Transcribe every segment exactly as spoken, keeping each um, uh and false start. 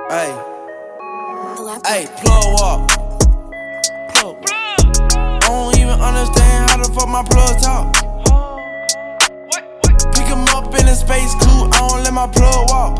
Hey, hey, plug walk. Plug. I don't even understand how the fuck my plug talk. Pick him up in a space coupe, I don't let my plug walk.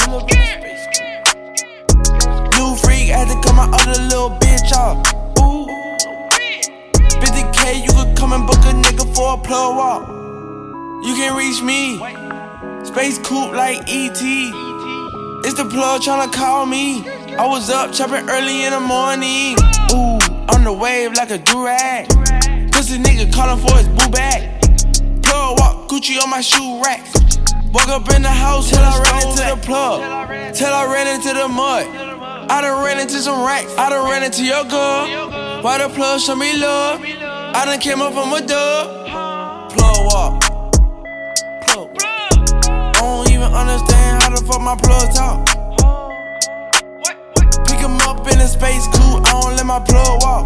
New freak, had to cut my other little bitch off. Ooh, fifty K, you could come and book a nigga for a plug walk. You can't reach me. Space coupe like E T It's the plug tryna call me. I was up chopping early in the morning. Ooh, on the wave like a durag. Pussy nigga calling for his boo bag. Plug walk, Gucci on my shoe racks. Walk up in the house till I ran into the plug. Till I ran into the mud. I done ran into some racks. I done ran into your girl. Why the plug show me love? I done came up from a dub. Plug walk. Plug. I don't even understand how the fuck my plug talk. Pick him up in a space coupe, I don't let my plug walk.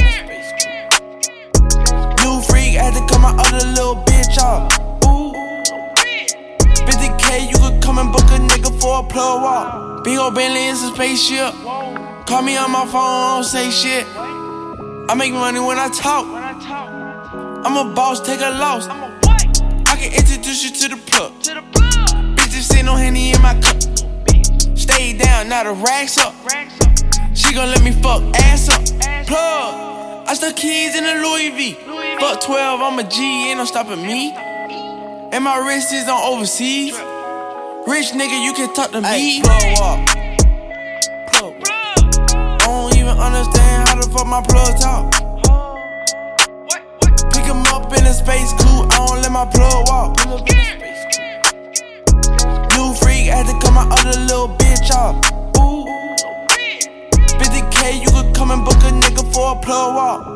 New freak, had to cut my other little bitch off. Ooh, fifty K, you could come and book a nigga for a plug walk. Big ol' Bentley is a spaceship. Call me on my phone, I don't say shit. I make money when I talk. I'm a boss, take a loss. I can introduce you to the plug. Bitches say no Henny in my cup. Stay down, now the racks up. She gon' let me fuck ass up. Plug, I stuck keys in the Louis V. Fuck twelve, I'm a G, ain't no stopping me. And my wrist is on overseas. Rich nigga, you can talk to me. Plug walk. Plug. I don't even understand how the fuck my plug talk. Pick him up in a space coupe, I don't let my plug walk. New freak, had to cut my other little bitch off. Ooh, fifty K, you could come and book a nigga for a plug walk.